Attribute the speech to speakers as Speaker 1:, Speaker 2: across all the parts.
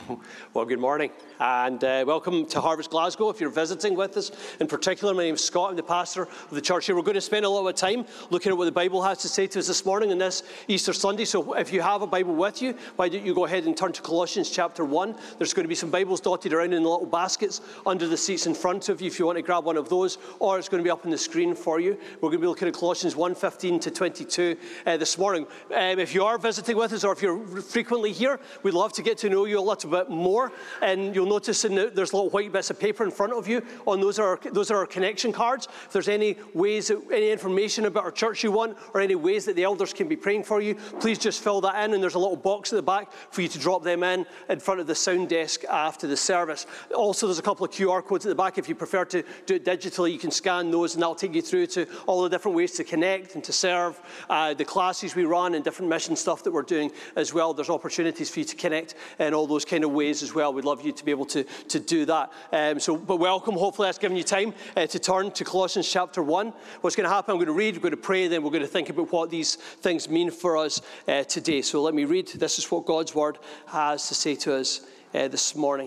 Speaker 1: Well, good morning and welcome to Harvest Glasgow. If you're visiting with us in particular, my name is Scott. I'm the pastor of the church here. We're going to spend a lot of time looking at what the Bible has to say to us this morning on this Easter Sunday. So if you have a Bible with you, why don't you go ahead and turn to Colossians chapter 1. There's going to be some Bibles dotted around in the little baskets under the seats in front of you if you want to grab one of those, or it's going to be up on the screen for you. We're going to be looking at Colossians 1:15 to 22 this morning. If you are visiting with us or if you're frequently here, we'd love to get to know you a little bit more, and you'll notice there's little white bits of paper in front of you. On those are our connection cards. If there's any information about our church you want, or any ways that the elders can be praying for you, please just fill that in, and there's a little box at the back for you to drop them in front of the sound desk after the service. Also, there's a couple of QR codes at the back. If you prefer to do it digitally, you can scan those, and that'll take you through to all the different ways to connect and to serve, the classes we run and different mission stuff that we're doing as well. There's opportunities for you to connect in all those kind of ways as well. We'd love you to be able to do that. But welcome. Hopefully that's given you time to turn to Colossians chapter 1. What's going to happen, I'm going to read, we're going to pray, then we're going to think about what these things mean for us today. So let me read. This is what God's word has to say to us this morning.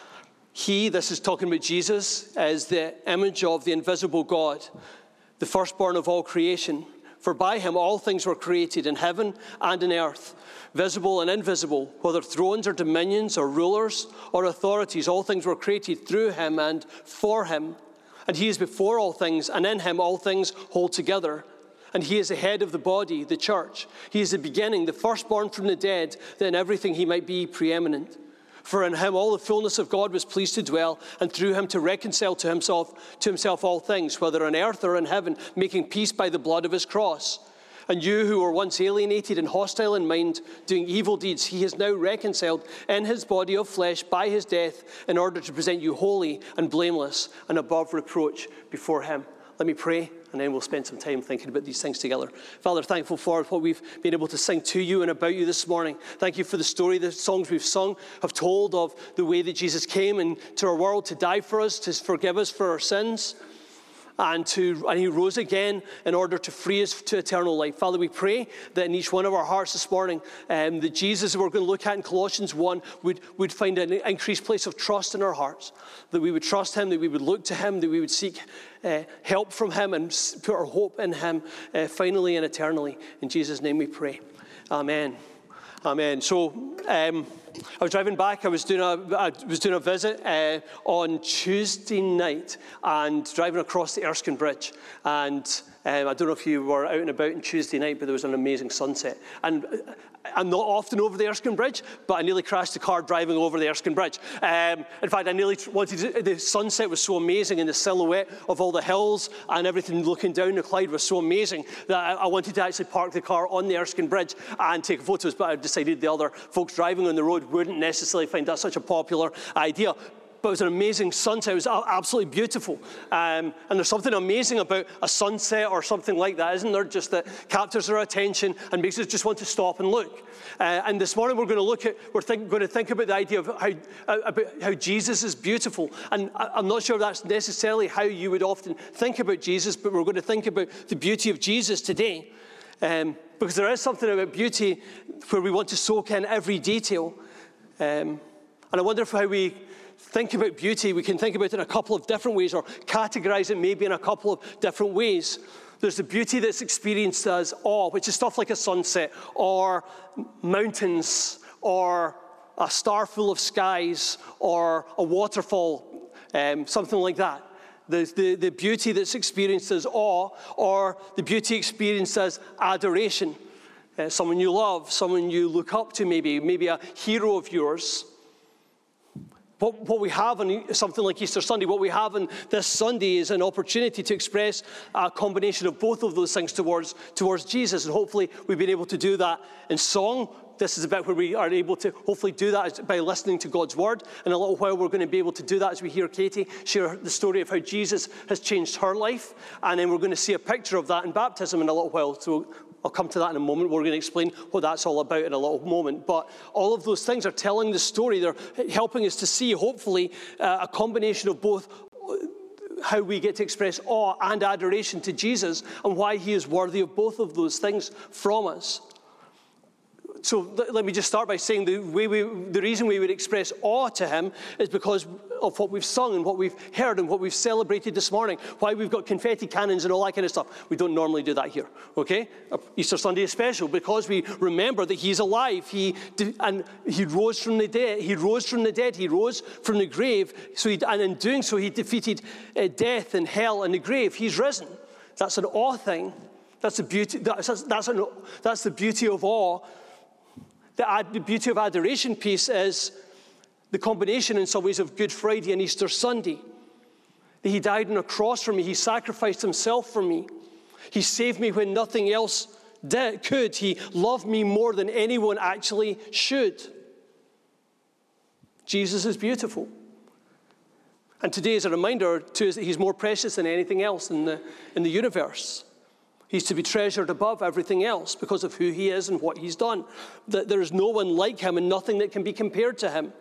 Speaker 1: This is talking about Jesus, is the image of the invisible God, the firstborn of all creation. For by him all things were created in heaven and in earth, visible and invisible, whether thrones or dominions or rulers or authorities. All things were created through him and for him. And he is before all things, and in him all things hold together. And he is the head of the body, the church. He is the beginning, the firstborn from the dead, that in everything he might be preeminent. For in him all the fullness of God was pleased to dwell, and through him to reconcile to himself all things, whether on earth or in heaven, making peace by the blood of his cross. And you who were once alienated and hostile in mind, doing evil deeds, he has now reconciled in his body of flesh by his death, in order to present you holy and blameless and above reproach before him. Let me pray, and then we'll spend some time thinking about these things together. Father, thankful for what we've been able to sing to you and about you this morning. Thank you for the story the songs we've sung have told of the way that Jesus came into our world to die for us, to forgive us for our sins, and he rose again in order to free us to eternal life. Father, we pray that in each one of our hearts this morning, that Jesus that we're going to look at in Colossians 1 would find an increased place of trust in our hearts, that we would trust him, that we would look to him, that we would seek help from him and put our hope in him finally and eternally. In Jesus' name we pray. Amen. Amen. So I was driving back. I was doing a visit on Tuesday night and driving across the Erskine Bridge. And I don't know if you were out and about on Tuesday night, but there was an amazing sunset. And I'm not often over the Erskine Bridge, but I nearly crashed the car driving over the Erskine Bridge. In fact, I nearly wanted the sunset was so amazing, and the silhouette of all the hills and everything looking down the Clyde was so amazing that I wanted to actually park the car on the Erskine Bridge and take photos, but I decided the other folks driving on the road wouldn't necessarily find that such a popular idea. But it was an amazing sunset. It was absolutely beautiful. And there's something amazing about a sunset or something like that, isn't there? Just that captures our attention and makes us just want to stop and look. And this morning we're going to think about the idea of how Jesus is beautiful. And I'm not sure that's necessarily how you would often think about Jesus, but we're going to think about the beauty of Jesus today. Because there is something about beauty where we want to soak in every detail. And I wonder if how we think about beauty, we can think about it in a couple of different ways, or categorize it maybe in a couple of different ways. There's the beauty that's experienced as awe, which is stuff like a sunset, or mountains, or a star full of skies, or a waterfall, something like that. The beauty that's experienced as awe, or the beauty experienced as adoration. Someone you love, someone you look up to, maybe a hero of yours. What we have on something like Easter Sunday, what we have on this Sunday is an opportunity to express a combination of both of those things towards Jesus. And hopefully we've been able to do that in song. This is about where we are able to hopefully do that by listening to God's word. In a little while, we're going to be able to do that as we hear Katie share the story of how Jesus has changed her life. And then we're going to see a picture of that in baptism in a little while. So I'll come to that in a moment. We're going to explain what that's all about in a little moment. But all of those things are telling the story. They're helping us to see, hopefully, a combination of both how we get to express awe and adoration to Jesus, and why he is worthy of both of those things from us. So let me just start by saying the reason we would express awe to him is because of what we've sung and what we've heard and what we've celebrated this morning, why we've got confetti cannons and all that kind of stuff. We don't normally do that here, okay? Easter Sunday is special because we remember that he's alive. He rose from the dead. He rose from the dead. He rose from the grave. And in doing so, he defeated death and hell and the grave. He's risen. That's an awe thing. That's the beauty. That's the beauty of awe. The beauty of adoration piece is the combination in some ways of Good Friday and Easter Sunday. That he died on a cross for me. He sacrificed himself for me. He saved me when nothing else could. He loved me more than anyone actually should. Jesus is beautiful. And today is a reminder to us that he's more precious than anything else in the universe. He's to be treasured above everything else because of who he is and what he's done. That there is no one like him and nothing that can be compared to him.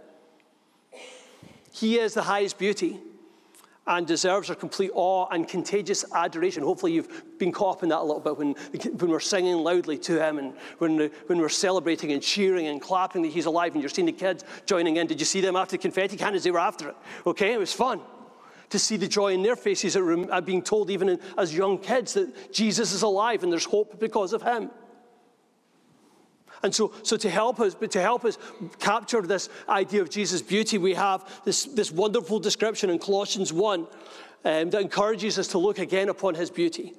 Speaker 1: He is the highest beauty and deserves our complete awe and contagious adoration. Hopefully you've been caught up in that a little bit when we're singing loudly to him and when we're celebrating and cheering and clapping that he's alive and you're seeing the kids joining in. Did you see them after the confetti cannons? They were after it. Okay, it was fun to see the joy in their faces at being told even as young kids that Jesus is alive and there's hope because of him. And so to help us capture this idea of Jesus' beauty, we have this wonderful description in Colossians 1 that encourages us to look again upon his beauty.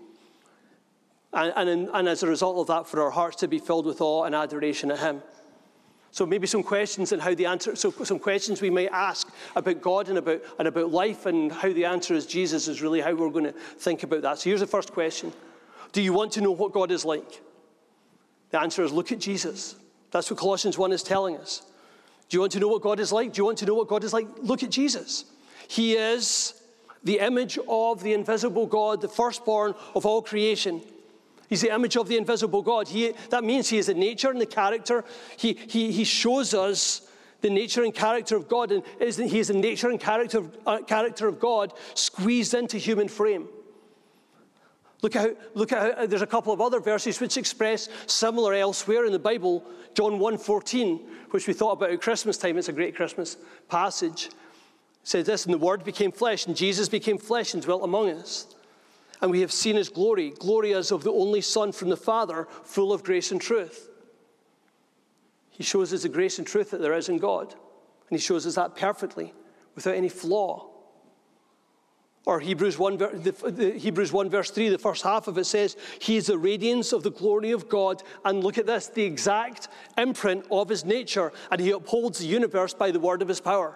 Speaker 1: And as a result of that, for our hearts to be filled with awe and adoration of him. So maybe some questions and how the answer. So some questions we might ask about God and about life and how the answer is Jesus is really how we're going to think about that. So here's the first question: do you want to know what God is like? The answer is look at Jesus. That's what Colossians 1 is telling us. Do you want to know what God is like? Do you want to know what God is like? Look at Jesus. He is the image of the invisible God, the firstborn of all creation. He's the image of the invisible God. That means he is the nature and the character. He shows us the nature and character of God, and he is the nature and character of God squeezed into human frame. Look at how there's a couple of other verses which express similar elsewhere in the Bible. John 1:14, which we thought about at Christmas time. It's a great Christmas passage. It says this: and the Word became flesh, and Jesus became flesh and dwelt among us. And we have seen his glory as of the only Son from the Father, full of grace and truth. He shows us the grace and truth that there is in God. And he shows us that perfectly, without any flaw. Or Hebrews 1 verse 3, the first half of it says, he is the radiance of the glory of God. And look at this, the exact imprint of his nature. And he upholds the universe by the word of his power.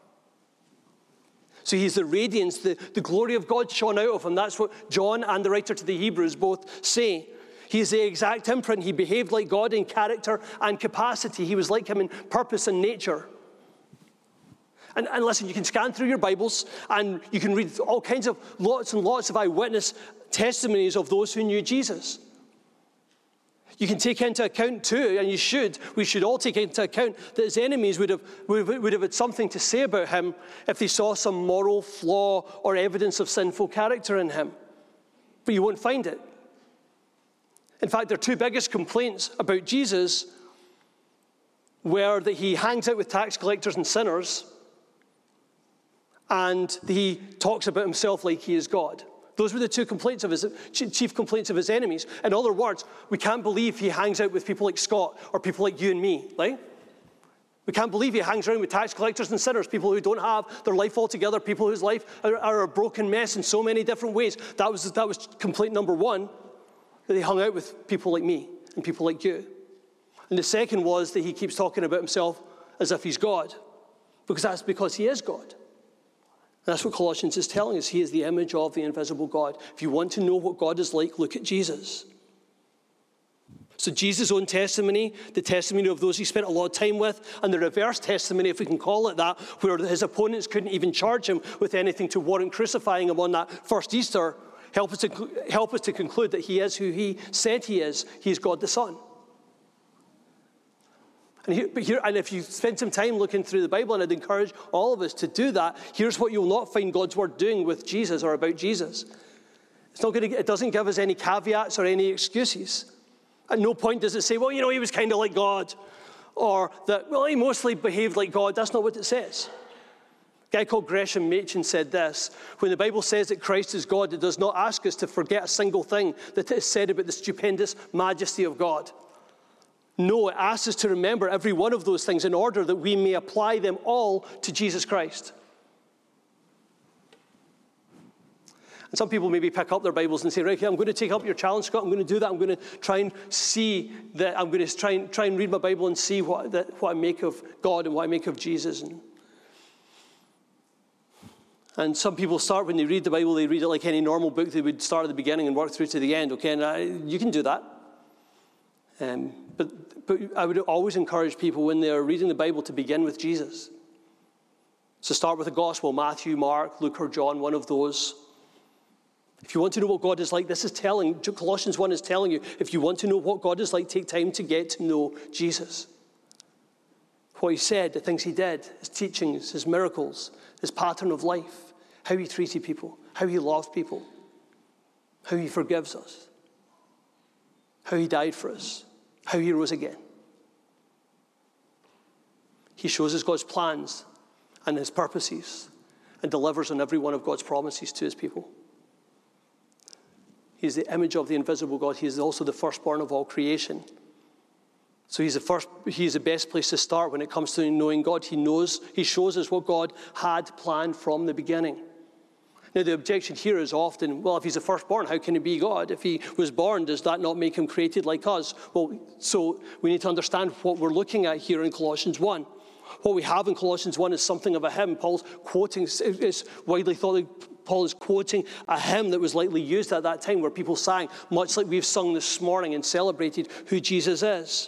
Speaker 1: So he's the radiance, the glory of God shone out of him. That's what John and the writer to the Hebrews both say. He is the exact imprint. He behaved like God in character and capacity. He was like him in purpose and nature. And listen, you can scan through your Bibles and you can read all kinds of lots and lots of eyewitness testimonies of those who knew Jesus. You can take into account too, and we should all take into account that his enemies would have had something to say about him if they saw some moral flaw or evidence of sinful character in him. But you won't find it. In fact, their two biggest complaints about Jesus were that he hangs out with tax collectors and sinners, and he talks about himself like he is God. Those were the two complaints chief complaints of his enemies. In other words, we can't believe he hangs out with people like Scott or people like you and me, right? We can't believe he hangs around with tax collectors and sinners, people who don't have their life all together, people whose life are a broken mess in so many different ways. That was complaint number one, that he hung out with people like me and people like you. And the second was that he keeps talking about himself as if he's God, because he is God. That's what Colossians is telling us. He is the image of the invisible God. If you want to know what God is like, look at Jesus. So Jesus' own testimony, the testimony of those he spent a lot of time with, and the reverse testimony, if we can call it that, where his opponents couldn't even charge him with anything to warrant crucifying him on that first Easter, help us to conclude that he is who he said he is. He is God the Son. And if you spend some time looking through the Bible, and I'd encourage all of us to do that, here's what you'll not find God's word doing with Jesus or about Jesus. It doesn't give us any caveats or any excuses. At no point does it say, well, he was kind of like God. Or that, well, he mostly behaved like God. That's not what it says. A guy called Gresham Machen said this: when the Bible says that Christ is God, it does not ask us to forget a single thing that is said about the stupendous majesty of God. No, it asks us to remember every one of those things in order that we may apply them all to Jesus Christ. And some people maybe pick up their Bibles and say, right, I'm going to take up your challenge, Scott. I'm going to do that. I'm going to try and see that. I'm going to try and read my Bible and see what I make of God and what I make of Jesus. And some people start, when they read the Bible, they read it like any normal book. They would start at the beginning and work through to the end. Okay, and you can do that. But I would always encourage people when they're reading the Bible to begin with Jesus. So start with the gospel, Matthew, Mark, Luke, or John, one of those. If you want to know what God is like, Colossians 1 is telling you, if you want to know what God is like, take time to get to know Jesus. What he said, the things he did, his teachings, his miracles, his pattern of life, how he treated people, how he loved people, how he forgives us, how he died for us, how he rose again. He shows us God's plans and his purposes and delivers on every one of God's promises to his people. He's the image of the invisible God. He is also the firstborn of all creation. So he's the best place to start when it comes to knowing God. He shows us what God had planned from the beginning. Now, the objection here is often, well, if he's a firstborn, how can he be God? If he was born, does that not make him created like us? Well, so we need to understand what we're looking at here in Colossians 1. What we have in Colossians 1 is something of a hymn. Paul's quoting, it's widely thought that Paul is quoting a hymn that was likely used at that time, where people sang, much like we've sung this morning and celebrated who Jesus is.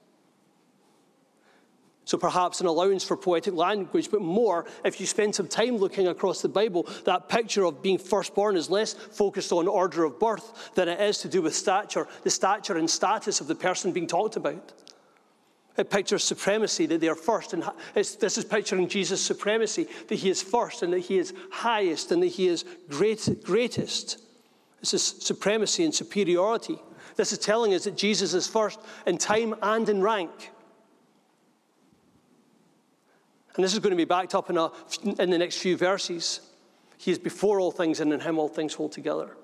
Speaker 1: So perhaps an allowance for poetic language, but more, if you spend some time looking across the Bible, that picture of being firstborn is less focused on order of birth than it is to do with stature, the stature and status of the person being talked about. It pictures supremacy, that they are first. And this is picturing Jesus' supremacy, that he is first and that he is highest and that he is greatest. This is supremacy and superiority. This is telling us that Jesus is first in time and in rank. And this is going to be backed up in the next few verses. He is before all things, and in him all things hold together.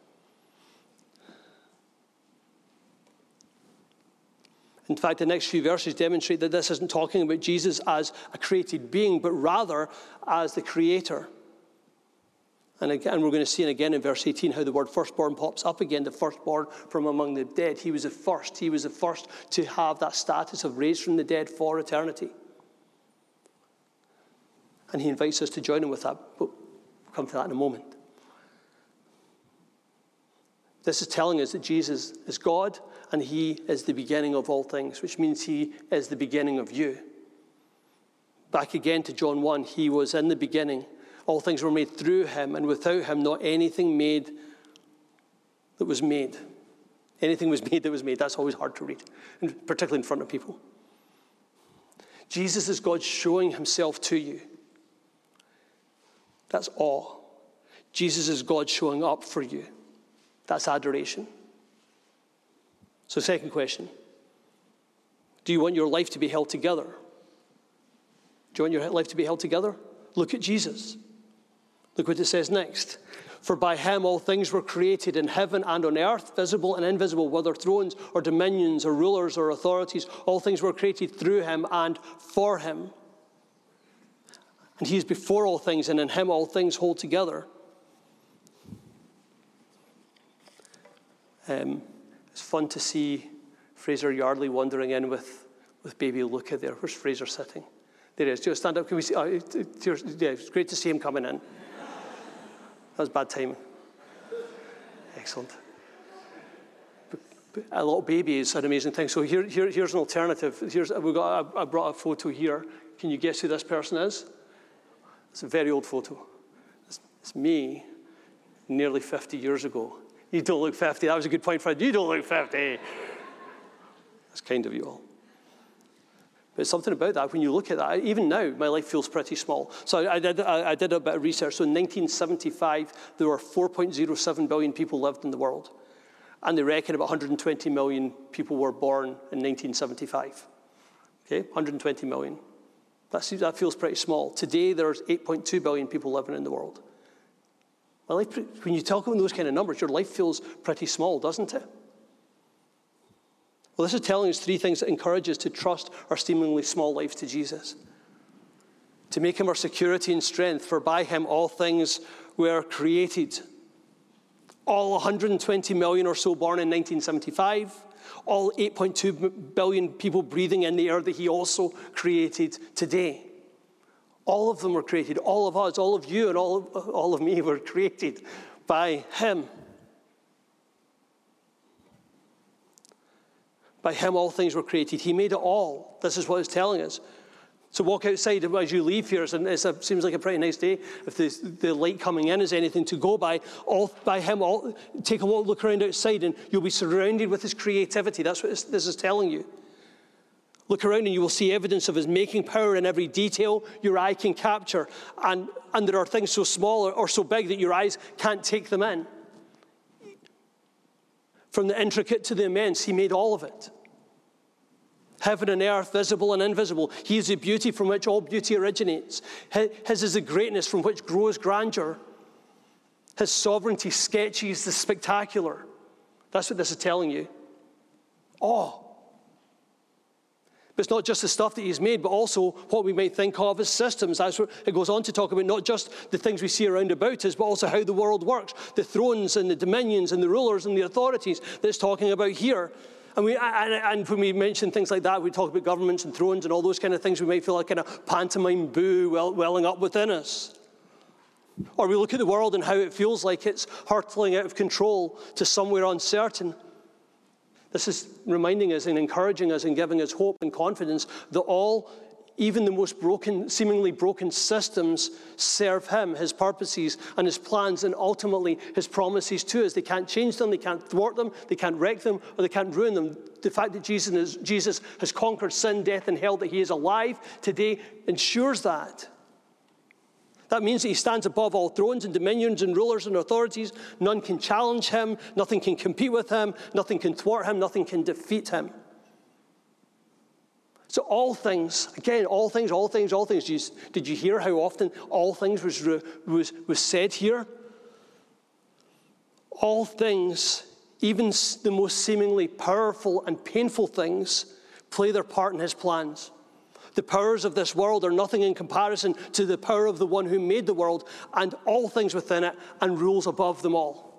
Speaker 1: In fact, the next few verses demonstrate that this isn't talking about Jesus as a created being, but rather as the creator. And again, we're going to see again in verse 18 how the word firstborn pops up again, the firstborn from among the dead. He was the first. He was the first to have that status of raised from the dead for eternity. And he invites us to join him with that. But we'll come to that in a moment. This is telling us that Jesus is God and he is the beginning of all things, which means he is the beginning of you. Back again to John 1, he was in the beginning. All things were made through him, and without him not anything made that was made. Anything was made that was made. That's always hard to read, and particularly in front of people. Jesus is God showing himself to you. That's awe. Jesus is God showing up for you. That's adoration. So, second question. Do you want your life to be held together? Do you want your life to be held together? Look at Jesus. Look what it says next. For by him all things were created in heaven and on earth, visible and invisible, whether thrones or dominions or rulers or authorities. All things were created through him and for him. And he is before all things, and in him all things hold together. It's fun to see Fraser Yardley wandering in with baby Luca there. Where's Fraser sitting? There he is. Just stand up. Can we see? It's great to see him coming in. That was bad timing. Excellent. A little baby is an amazing thing. So here's an alternative. I brought a photo here. Can you guess who this person is? It's a very old photo. It's me, nearly 50 years ago. You don't look 50. That was a good point, Fred. You don't look 50. That's kind of you all. But something about that, when you look at that, even now, my life feels pretty small. So I did a bit of research. So in 1975, there were 4.07 billion people lived in the world. and they reckon about 120 million people were born in 1975. Okay, 120 million. That feels pretty small. Today, there's 8.2 billion people living in the world. When you talk about those kind of numbers, your life feels pretty small, doesn't it? Well, this is telling us three things that encourage us to trust our seemingly small lives to Jesus. To make him our security and strength, for by him all things were created. All 120 million or so born in 1975, all 8.2 billion people breathing in the air that he also created today. All of them were created. All of us, all of you, and all of me were created by him. By him all things were created. He made it all. This is what it's telling us. So walk outside as you leave here, and it seems like a pretty nice day. If the light coming in is anything to go by, take a look around outside and you'll be surrounded with his creativity. That's what this is telling you. Look around and you will see evidence of his making power in every detail your eye can capture. And there are things so small or so big that your eyes can't take them in. From the intricate to the immense, he made all of it. Heaven and earth, visible and invisible. He is the beauty from which all beauty originates. His is the greatness from which grows grandeur. His sovereignty sketches the spectacular. That's what this is telling you. Awe. But it's not just the stuff that he's made, but also what we might think of as systems. That's what it goes on to talk about, not just the things we see around about us, but also how the world works. The thrones and the dominions and the rulers and the authorities that it's talking about here. And when we mention things like that, we talk about governments and thrones and all those kind of things, we might feel like kind of pantomime boo welling up within us. Or we look at the world and how it feels like it's hurtling out of control to somewhere uncertain. This is reminding us and encouraging us and giving us hope and confidence that all, even the most seemingly broken systems serve him, his purposes and his plans, and ultimately his promises to us. They can't change them, they can't thwart them, they can't wreck them, or they can't ruin them. The fact that Jesus has conquered sin, death, and hell, that he is alive today, ensures that. That means that he stands above all thrones and dominions and rulers and authorities. None can challenge him, nothing can compete with him, nothing can thwart him, nothing can defeat him. So all things, again, all things. Did you hear how often all things was said here? All things, even the most seemingly powerful and painful things, play their part in his plans. The powers of this world are nothing in comparison to the power of the one who made the world and all things within it and rules above them all.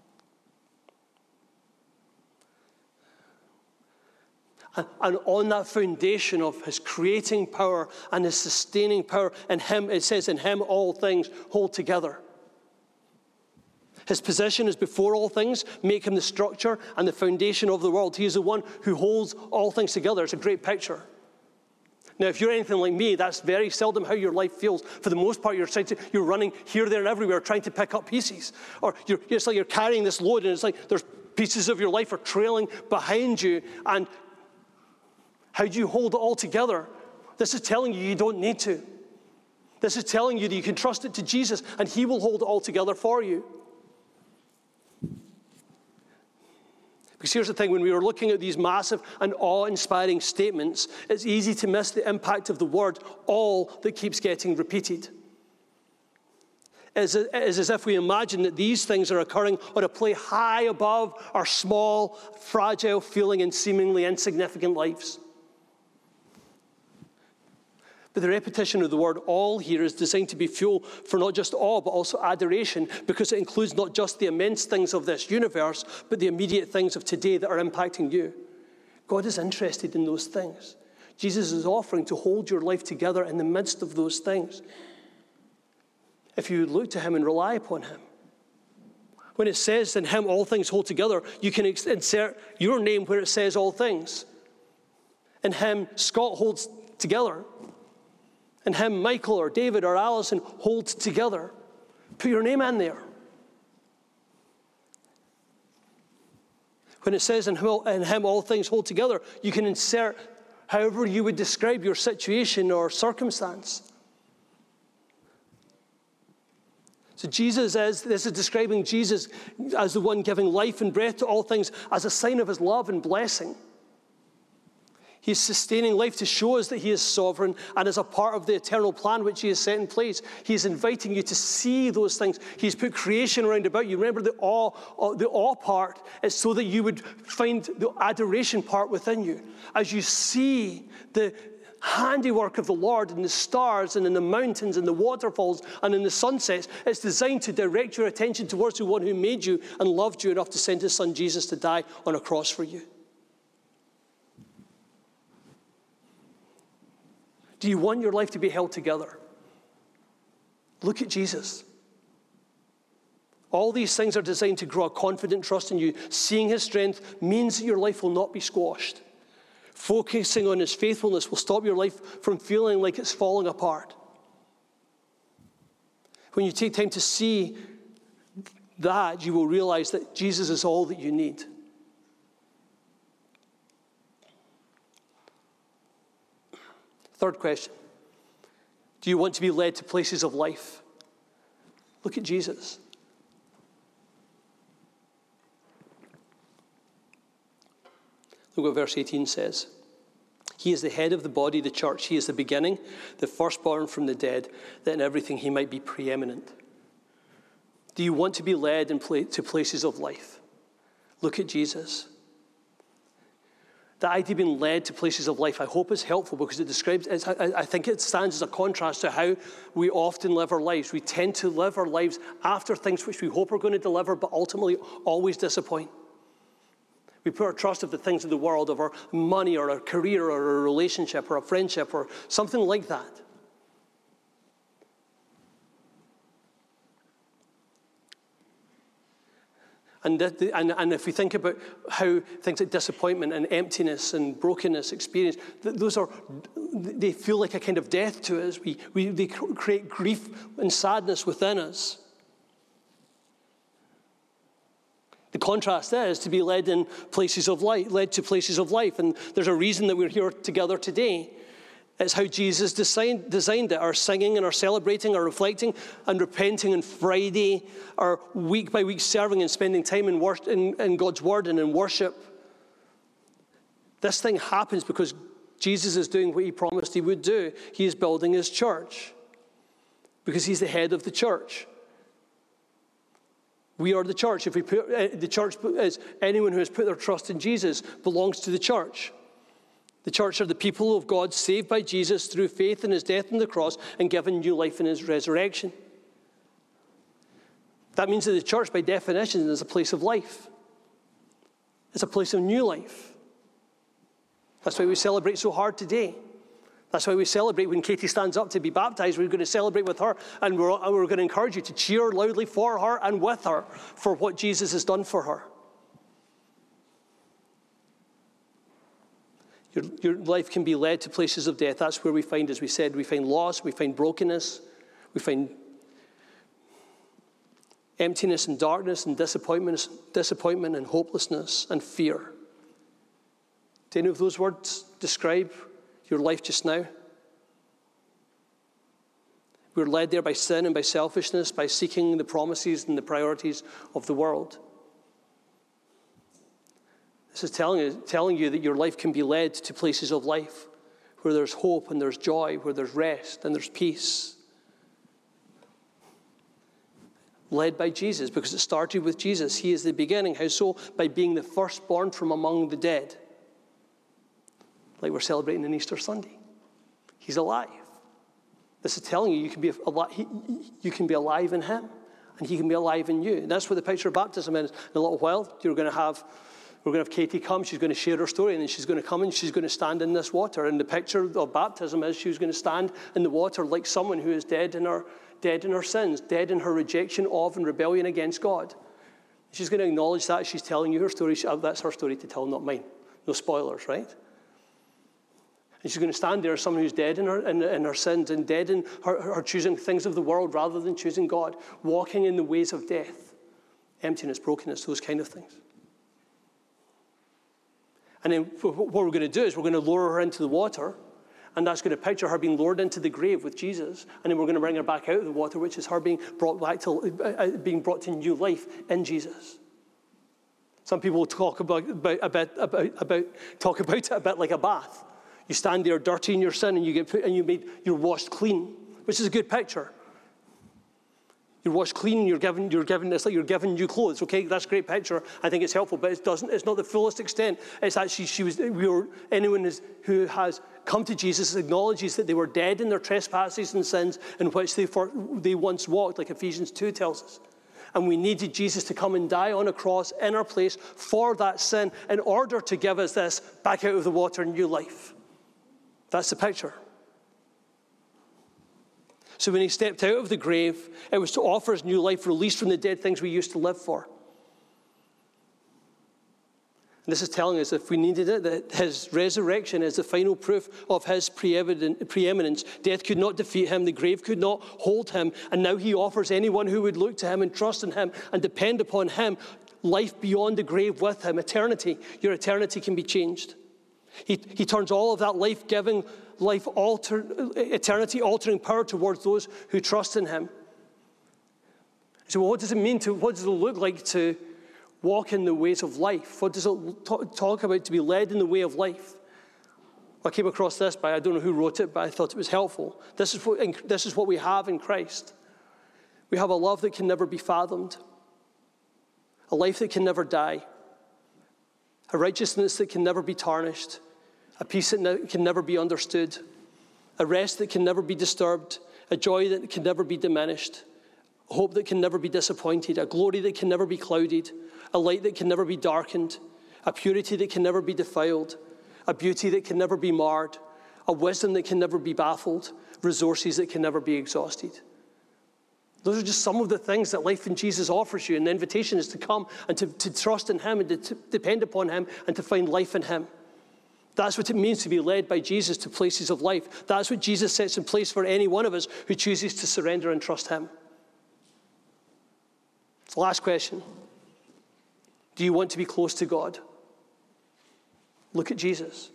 Speaker 1: And on that foundation of his creating power and his sustaining power, in him, it says, in him all things hold together. His position is before all things, make him the structure and the foundation of the world. He is the one who holds all things together. It's a great picture. Now, if you're anything like me, that's very seldom how your life feels. For the most part, you're running here, there, and everywhere trying to pick up pieces. Or it's like you're carrying this load, and it's like there's pieces of your life are trailing behind you. And how do you hold it all together? This is telling you don't need to. This is telling you that you can trust it to Jesus, and he will hold it all together for you. Because here's the thing, when we were looking at these massive and awe-inspiring statements, it's easy to miss the impact of the word all that keeps getting repeated. It is as if we imagine that these things are occurring on a plane high above our small, fragile, feeling and seemingly insignificant lives. But the repetition of the word all here is designed to be fuel for not just awe, but also adoration, because it includes not just the immense things of this universe, but the immediate things of today that are impacting you. God is interested in those things. Jesus is offering to hold your life together in the midst of those things, if you would look to him and rely upon him. When it says in him all things hold together, you can insert your name where it says all things. In him, Scott holds together. In him, Michael or David or Allison hold together. Put your name in there. When it says in him all things hold together, you can insert however you would describe your situation or circumstance. So this is describing Jesus as the one giving life and breath to all things as a sign of his love and blessing. He's sustaining life to show us that he is sovereign and as a part of the eternal plan which he has set in place. He's inviting you to see those things. He's put creation around about you. Remember the awe part is so that you would find the adoration part within you. As you see the handiwork of the Lord in the stars and in the mountains and the waterfalls and in the sunsets, it's designed to direct your attention towards the one who made you and loved you enough to send his son Jesus to die on a cross for you. Do you want your life to be held together? Look at Jesus. All these things are designed to grow a confident trust in you. Seeing his strength means that your life will not be squashed. Focusing on his faithfulness will stop your life from feeling like it's falling apart. When you take time to see that, you will realize that Jesus is all that you need. Third question. Do you want to be led to places of life? Look at Jesus. Look what verse 18 says. He is the head of the body, the church. He is the beginning, the firstborn from the dead, that in everything he might be preeminent. Do you want to be led to places of life? Look at Jesus. The idea of being led to places of life, I hope, is helpful because it describes, I think it stands as a contrast to how we often live our lives. We tend to live our lives after things which we hope are going to deliver, but ultimately always disappoint. We put our trust of the things of the world, of our money or our career or a relationship or a friendship or something like that. And if we think about how things like disappointment and emptiness and brokenness experience, they feel like a kind of death to us. They create grief and sadness within us. The contrast is to be led to places of life. And there's a reason that we're here together today. It's how Jesus designed it. Our singing and our celebrating, our reflecting and repenting on Friday, our week by week serving and spending time in God's word and in worship. This thing happens because Jesus is doing what he promised he would do. He is building his church because he's the head of the church. We are the church. If we put the church as anyone who has put their trust in Jesus belongs to the church. The church are the people of God saved by Jesus through faith in his death on the cross and given new life in his resurrection. That means that the church, by definition, is a place of life. It's a place of new life. That's why we celebrate so hard today. That's why we celebrate when Katie stands up to be baptized. We're going to celebrate with her, and we're going to encourage you to cheer loudly for her and with her for what Jesus has done for her. Your life can be led to places of death. That's where we find, as we said, we find loss, we find brokenness, we find emptiness and darkness and disappointment and hopelessness and fear. Do any of those words describe your life just now? We're led there by sin and by selfishness, by seeking the promises and the priorities of the world. This is telling you that your life can be led to places of life where there's hope and there's joy, where there's rest and there's peace. Led by Jesus, because it started with Jesus. He is the beginning. How so? By being the firstborn from among the dead. Like we're celebrating on Easter Sunday. He's alive. This is telling you you can be alive in him, and he can be alive in you. And that's what the picture of baptism is. In a little while, we're going to have Katie come. She's going to share her story, and then she's going to come and she's going to stand in this water. And the picture of baptism is she's going to stand in the water like someone who is dead in her sins, dead in her rejection of and rebellion against God. She's going to acknowledge that as she's telling you her story. That's her story to tell, not mine. No spoilers, right? And she's going to stand there as someone who's dead in her sins and dead in her choosing things of the world rather than choosing God, walking in the ways of death, emptiness, brokenness, those kind of things. And then what we're going to do is we're going to lower her into the water, And that's going to picture her being lowered into the grave with Jesus. And then we're going to bring her back out of the water, which is her being brought back to being brought to new life in Jesus. Some people talk about it a bit like a bath. You stand there dirty in your sin, and you're washed clean, which is a good picture. You're washed clean. You're given. It's like you're given new clothes. Okay, that's a great picture. I think it's helpful, but it's not the fullest extent. It's actually anyone who has come to Jesus acknowledges that they were dead in their trespasses and sins in which they once walked, like Ephesians 2 tells us. And we needed Jesus to come and die on a cross in our place for that sin in order to give us this back out of the water new life. That's the picture. So when he stepped out of the grave, it was to offer us new life, released from the dead things we used to live for. And this is telling us, if we needed it, that his resurrection is the final proof of his preeminence. Death could not defeat him. The grave could not hold him. And now he offers anyone who would look to him and trust in him and depend upon him life beyond the grave with him, eternity. Your eternity can be changed. He turns all of that life-giving, eternity-altering power towards those who trust in him. So what does it look like to walk in the ways of life? What does it talk about to be led in the way of life? I came across this I don't know who wrote it, but I thought it was helpful. This is what we have in Christ. We have a love that can never be fathomed, a life that can never die, a righteousness that can never be tarnished, a peace that can never be understood, a rest that can never be disturbed, a joy that can never be diminished, a hope that can never be disappointed, a glory that can never be clouded, a light that can never be darkened, a purity that can never be defiled, a beauty that can never be marred, a wisdom that can never be baffled, resources that can never be exhausted. Those are just some of the things that life in Jesus offers you, and the invitation is to come and to trust in him and to depend upon him and to find life in him. That's what it means to be led by Jesus to places of life. That's what Jesus sets in place for any one of us who chooses to surrender and trust him. Last question. Do you want to be close to God? Look at Jesus.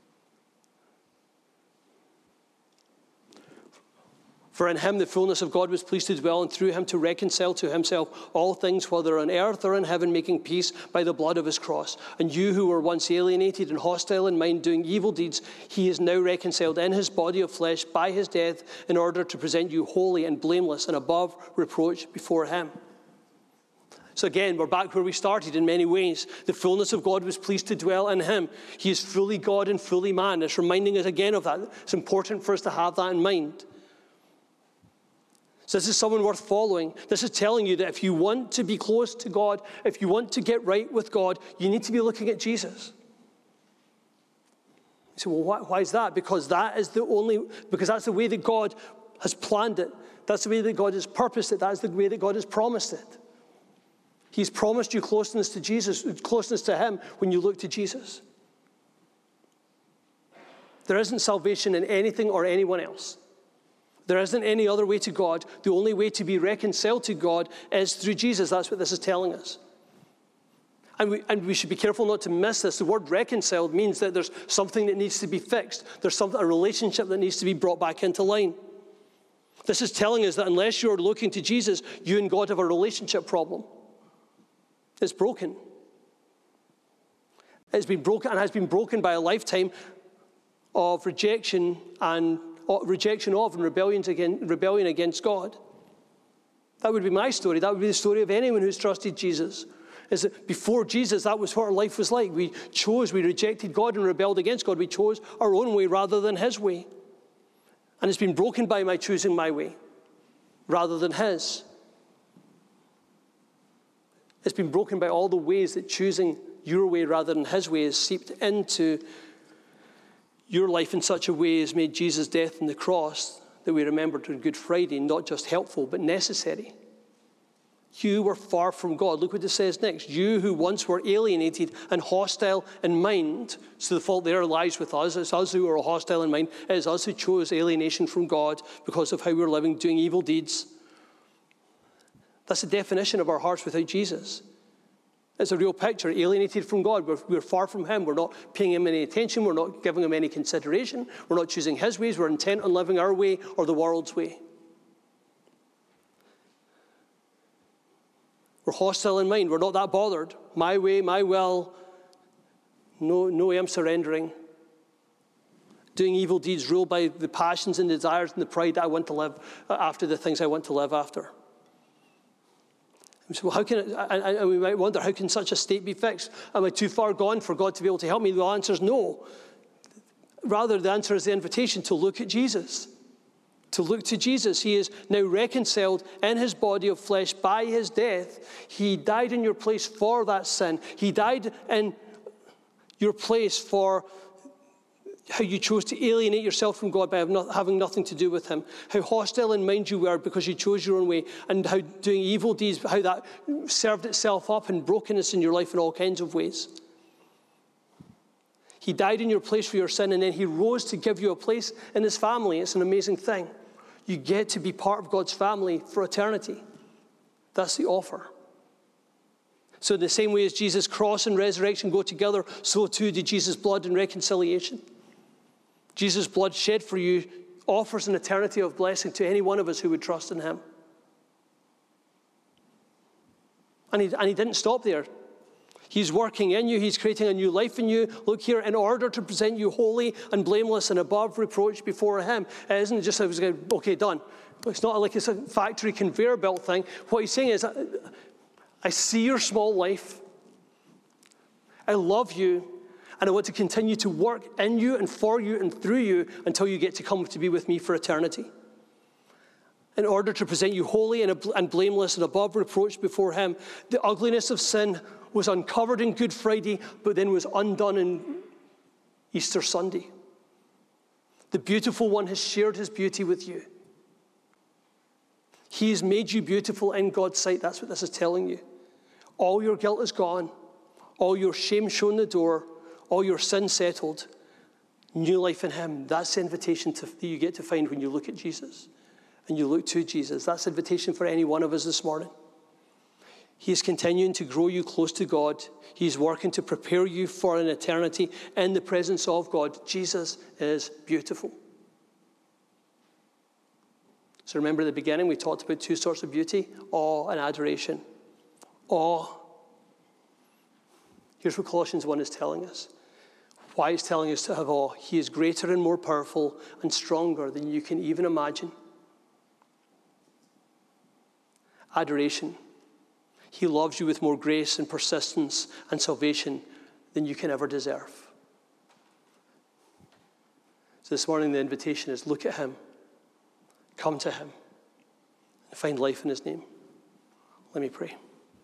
Speaker 1: For in him the fullness of God was pleased to dwell, and through him to reconcile to himself all things, whether on earth or in heaven, making peace by the blood of his cross. And you who were once alienated and hostile in mind, doing evil deeds, he is now reconciled in his body of flesh by his death, in order to present you holy and blameless and above reproach before him. So again, we're back where we started in many ways. The fullness of God was pleased to dwell in him. He is fully God and fully man. It's reminding us again of that. It's important for us to have that in mind. So this is someone worth following. This is telling you that if you want to be close to God, if you want to get right with God, you need to be looking at Jesus. You say, well, why is that? Because that's the way that God has planned it. That's the way that God has purposed it. That's the way that God has promised it. He's promised you closeness to Jesus, closeness to him when you look to Jesus. There isn't salvation in anything or anyone else. There isn't any other way to God. The only way to be reconciled to God is through Jesus. That's what this is telling us. And we should be careful not to miss this. The word reconciled means that there's something that needs to be fixed. There's a relationship that needs to be brought back into line. This is telling us that unless you're looking to Jesus, you and God have a relationship problem. It's broken. It's been broken and has been broken by a lifetime of rejection of and rebellion against God. That would be my story. That would be the story of anyone who's trusted Jesus. Is that before Jesus, that was what our life was like. We rejected God and rebelled against God. We chose our own way rather than his way. And it's been broken by my choosing my way rather than his. It's been broken by all the ways that choosing your way rather than his way has seeped into your life in such a way as made Jesus' death on the cross that we remembered on Good Friday not just helpful but necessary. You were far from God. Look what it says next. You who once were alienated and hostile in mind. So the fault there lies with us. It's us who are hostile in mind. It is us who chose alienation from God because of how we were living, doing evil deeds. That's the definition of our hearts without Jesus. It's a real picture, alienated from God. We're far from him. We're not paying him any attention. We're not giving him any consideration. We're not choosing his ways. We're intent on living our way or the world's way. We're hostile in mind. We're not that bothered. My way, my will. No way I'm surrendering. Doing evil deeds ruled by the passions and desires and the pride that I want to live after, the things I want to live after. So how can and we might wonder, how can such a state be fixed? Am I too far gone for God to be able to help me? The answer is no. Rather, the answer is the invitation to look at Jesus. To look to Jesus. He is now reconciled in his body of flesh by his death. He died in your place for that sin. He died in your place for how you chose to alienate yourself from God by having nothing to do with him. How hostile in mind you were because you chose your own way. And how doing evil deeds, how that served itself up in brokenness in your life in all kinds of ways. He died in your place for your sin, and then he rose to give you a place in his family. It's an amazing thing. You get to be part of God's family for eternity. That's the offer. So in the same way as Jesus' cross and resurrection go together, so too did Jesus' blood and reconciliation. Jesus' blood shed for you offers an eternity of blessing to any one of us who would trust in him. And he didn't stop there. He's working in you. He's creating a new life in you. Look here, in order to present you holy and blameless and above reproach before him. It isn't just, I was going, okay, done. It's not like it's a factory conveyor belt thing. What he's saying is, I see your small life. I love you. And I want to continue to work in you and for you and through you until you get to come to be with me for eternity. In order to present you holy and blameless and above reproach before him. The ugliness of sin was uncovered in Good Friday, but then was undone in Easter Sunday. The beautiful one has shared his beauty with you. He has made you beautiful in God's sight. That's what this is telling you. All your guilt is gone. All your shame shown the door. All your sin settled. New life in him. That's the invitation that you get to find when you look at Jesus. And you look to Jesus. That's the invitation for any one of us this morning. He is continuing to grow you close to God. He's working to prepare you for an eternity in the presence of God. Jesus is beautiful. So remember at the beginning, we talked about two sorts of beauty, awe and adoration. Awe. Here's what Colossians 1 is telling us. Why he's telling us to have awe. He is greater and more powerful and stronger than you can even imagine. Adoration. He loves you with more grace and persistence and salvation than you can ever deserve. So this morning the invitation is look at him. Come to him. And find life in his name. Let me pray.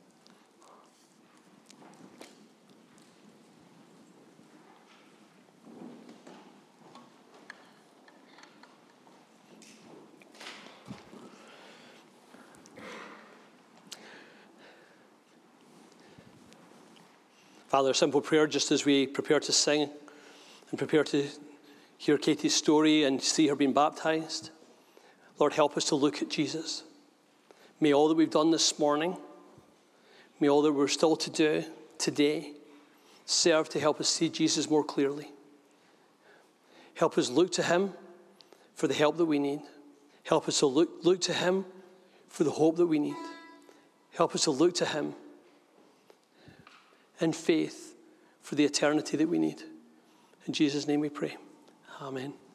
Speaker 1: Father, a simple prayer just as we prepare to sing and prepare to hear Katie's story and see her being baptized. Lord, help us to look at Jesus. May all that we've done this morning, may all that we're still to do today serve to help us see Jesus more clearly. Help us look to him for the help that we need. Help us to look to him for the hope that we need. Help us to look to him in faith for the eternity that we need. In Jesus' name we pray. Amen.